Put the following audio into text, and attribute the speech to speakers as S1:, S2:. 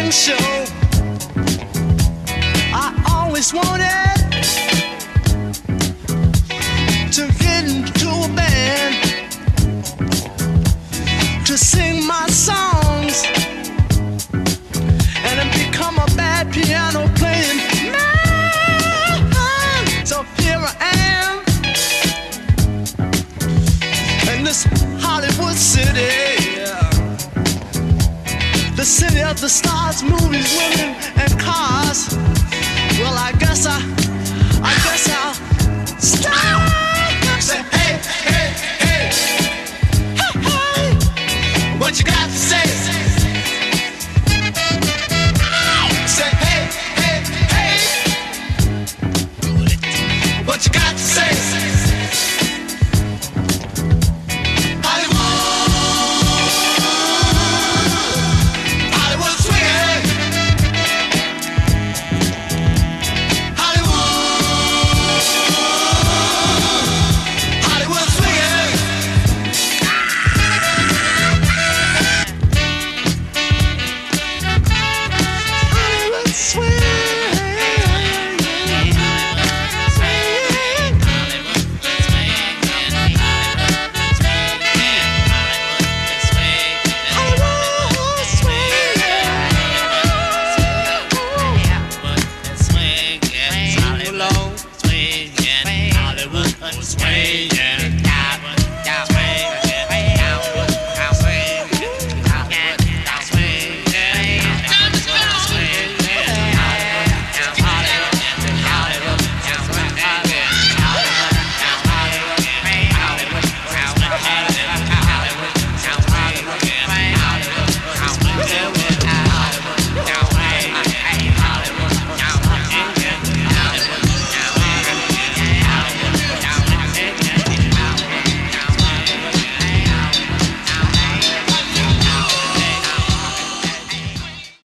S1: show. I always wanted to get into a band to sing my songs and then become a bad piano playing man. So here I am in this Hollywood city, the city of the stars, movies, women, and cars. Well, I guess I'll stop. Say, hey, hey, hey, hey, hey, what you got to say? Say, hey, hey, hey, what you got to say?
S2: Swing.